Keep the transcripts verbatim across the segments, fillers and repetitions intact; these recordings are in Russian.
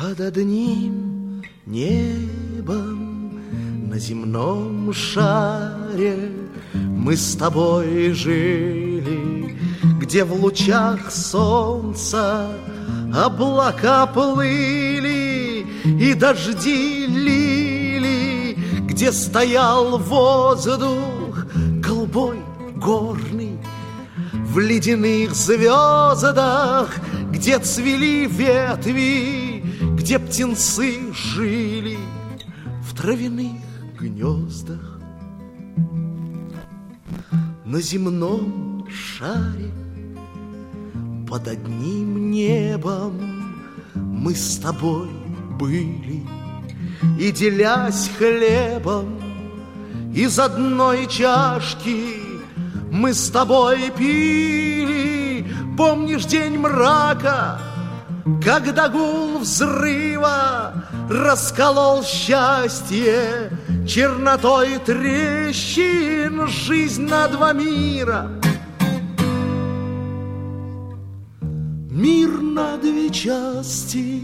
Под одним небом на земном шаре мы с тобой жили, где в лучах солнца облака плыли и дожди лили, где стоял воздух голубой горный в ледяных звездах, где цвели ветви, где птенцы жили в травяных гнездах. На земном шаре под одним небом мы с тобой были, и, делясь хлебом из одной чашки, мы с тобой пили. Помнишь день мрака, когда гул взрыва расколол счастье чернотой трещин, жизнь на два мира, мир на две части,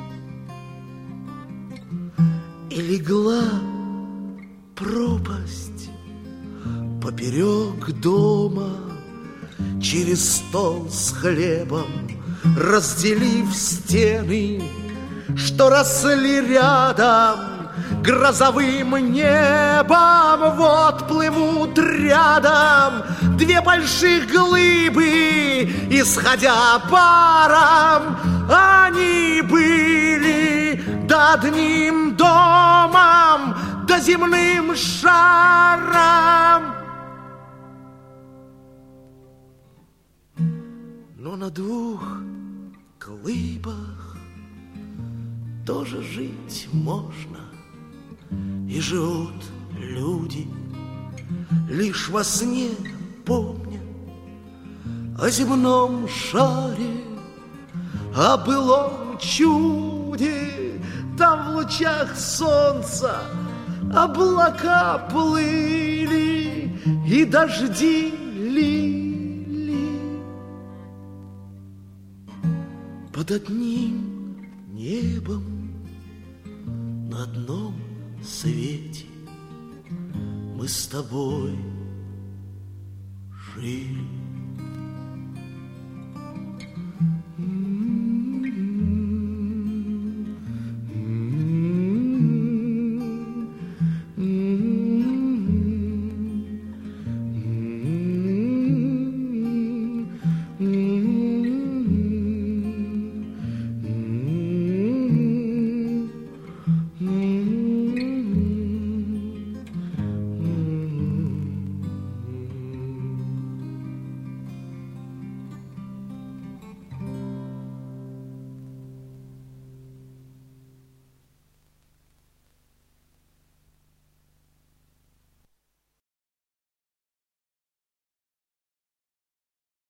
и легла пропасть поперек дома через стол с хлебом, разделив стены, что росли рядом грозовым небом. Вот плывут рядом две больших глыбы, исходя паром. Они были да одним домом, да земным шаром. Но на двух глыбах тоже жить можно, и живут люди, лишь во сне помня о земном шаре, о былом чуде. Там в лучах солнца облака плыли и дожди лили. Под одним небом на одном свете мы с тобой жили.